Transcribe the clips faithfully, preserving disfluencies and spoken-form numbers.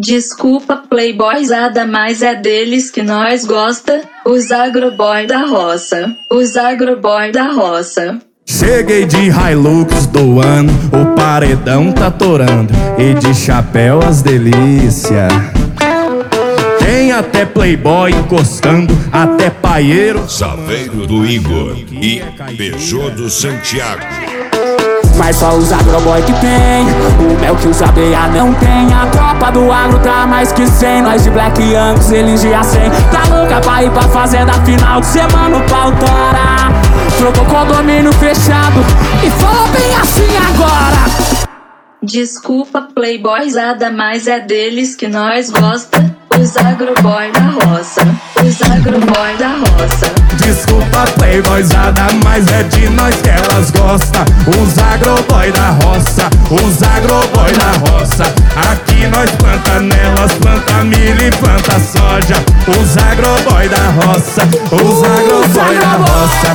Desculpa, playboyzada, mas é deles que nós gosta, os agroboy da roça, os agroboy da roça. Cheguei de Hilux do ano, o paredão tá torando, e de chapéu as delícia. Tem até playboy encostando, até paieiro. Saveiro do Igor e Peugeot do Santiago. Mas só os agroboy que tem o mel que os abelha não tem. A tropa do agro tá mais que cem. Nós de Black Angus, eles de A cem. Tá louca pra ir pra fazenda final de semana, o pau tora. Trocou condomínio fechado e falou bem assim agora. Desculpa, playboyzada, mas é deles que nós gosta, os agroboy da roça, os agroboy da roça. Desculpa, playboyzada, mas é de nós que elas gostam, os agroboy da roça, os agroboy da roça. Aqui nós planta nelas, planta milho e planta soja, os agroboy da roça, os agroboy da roça.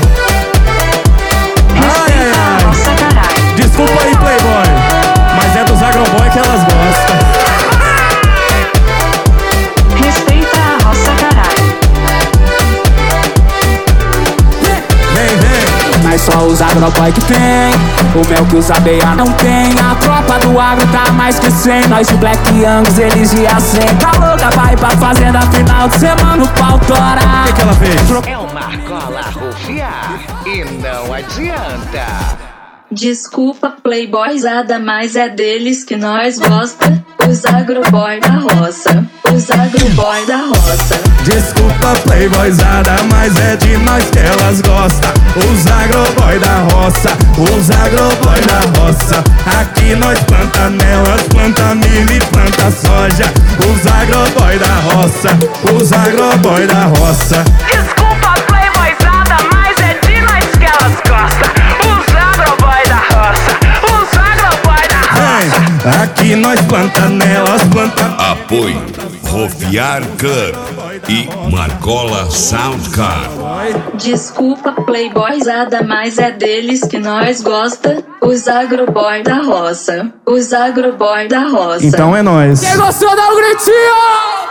Ai, ai, ai. Desculpa aí, playboy, mas é dos agroboy que elas gostam. Respeita a roça, caralho. Vem, vem. Mas só os agroboy que tem o mel que os abelha não tem. A tropa do agro tá mais que cem. Nós de Black Angus, eles de A cem. Tá louca pra ir pra fazenda final de semana, o pau tora. O que que ela fez? É uma Marcola rufiar e não adianta. Desculpa, playboyzada, mas é deles que nós gosta, os agroboy da roça, os agroboy da roça. Desculpa, playboyzada, mas é de nós que elas gostam, os agroboy da roça, os agroboy da roça. Aqui nós planta nelas, planta milho e planta soja, os agroboy da roça, os agroboy da roça. Desculpa, playboyzada, mas é de nós que elas gostam, os agroboy da roça, os agroboy da roça. Vem, aqui nós planta nelas, planta. Apoio Rofiar Club e Marcola Sound Car. Desculpa, playboyzada, mas é deles que nós gosta, os agroboy da roça, os agroboy da roça. Então é nóis. Quem gostou dá um gritinho!